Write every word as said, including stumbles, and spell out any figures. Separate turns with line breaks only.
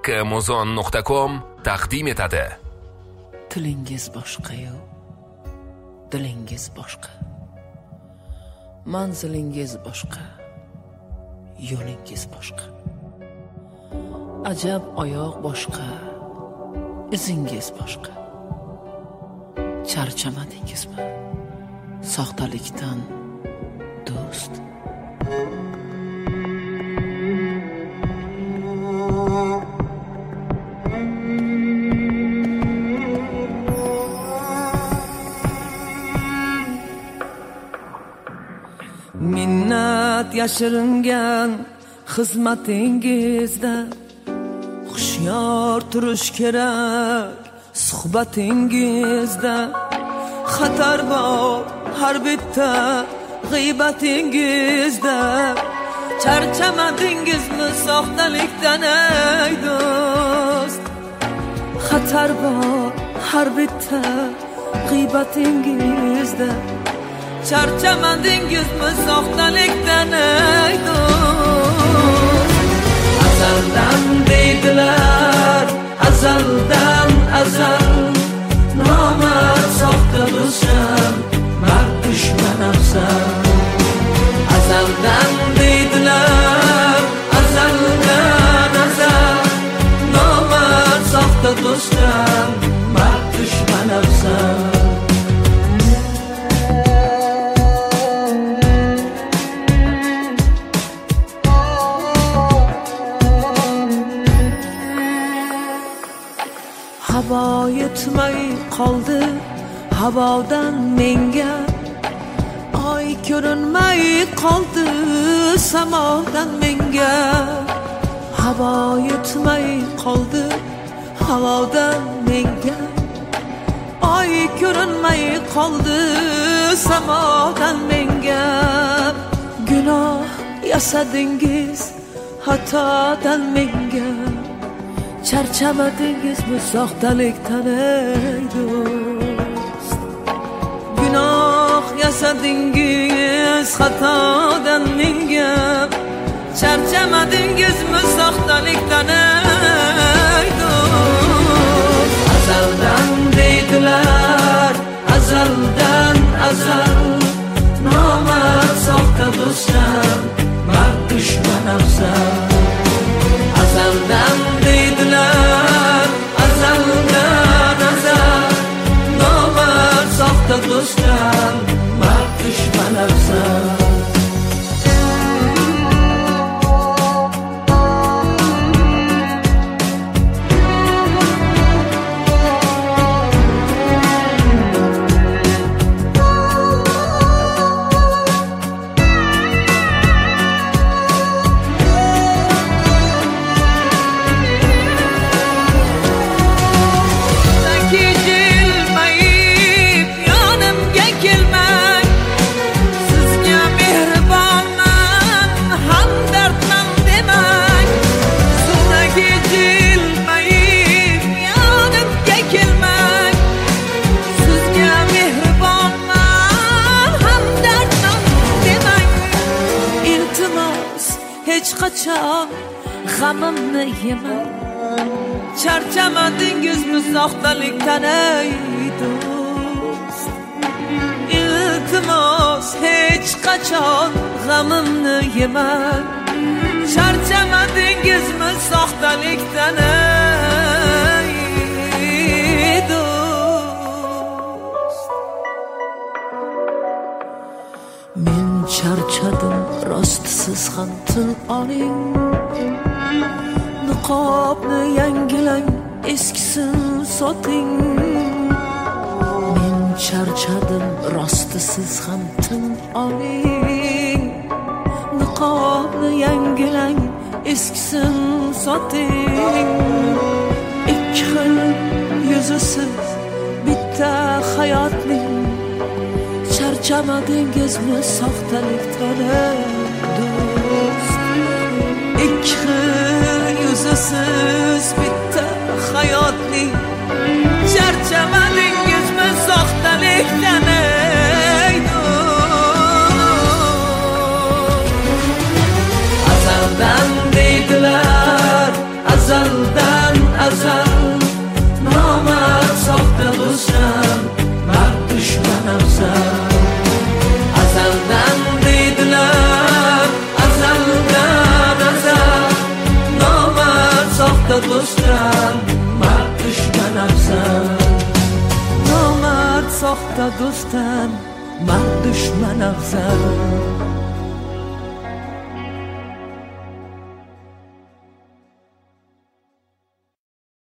kmuzon nuqta com taqdim etadi.
Tilingiz boshqa-yu, dilingiz boshqa. Manzilingiz boshqa, yo'lingiz boshqa. Ajab oyoq boshqa, izingiz boshqa. Charchamadingizmi soxtalikdan do'st? Minnat yashiringan xizmatingizda hushyor turish kerak. Suhbatingizda xatar bor har bitta g'iybatingizda. Charchamadingizmi soxtalikdan ey do'st? Xatar bor har bitta g'iybatingizda. Charchamadingizmi soxtalikdan ey do'st? Azaldan deydilar, azaldan azal nomard soxta do'stsan, mard dushman afzal. Azaldan deydilar, azaldan azal nomard soxta do'stsan, mard dushman afzal. Havo yetmay qoldi havodan menga, oy ko'rinmay qoldi samodan menga. Havo yetmay qoldi havodan menga, oy ko'rinmay qoldi samodan menga. Gunoh yasadingiz xatodan menga. Charchamadingizmi soxtalikdan ey do'st? Gunoh yasadingiz xatodan menga. Charchamadingizmi soxtalikdan ey do'st? Azaldan deydilar, azaldan azal nomard soxta do'stsan, mard dushman afzal. Azaldan deydilar, azaldan azal nomard soxta do'stsan, mard dushman afzal. Hech qachon g'amimni yemang. Charchamadingizmi soxtalikdan ey do'st? Iltimos hech qachon g'amimni yemang. Charchamadingizmi soxtalikdan ey do'st? Men charchadim rost, siz ham tin oling. Niqobni yangilang, eskisini soting. Men charchadim rost, siz ham tin oling. Niqobni yangilang, eskisini soting. Ikki xil yuzisiz bitta hayotning. Charchamadingizmi soxtalikdan ey do'st? Ikki xil yuzisiz bitta hayotning. Charchamadingizmi soxtalikdan ey do'st? Azaldan deydilar, azaldan دشمن افزن ازلدن دیدلر ازلدن ازل نامرد ساخته دوستن مرد دشمن افزن نامرد ساخته دوستن مرد دشمن افزن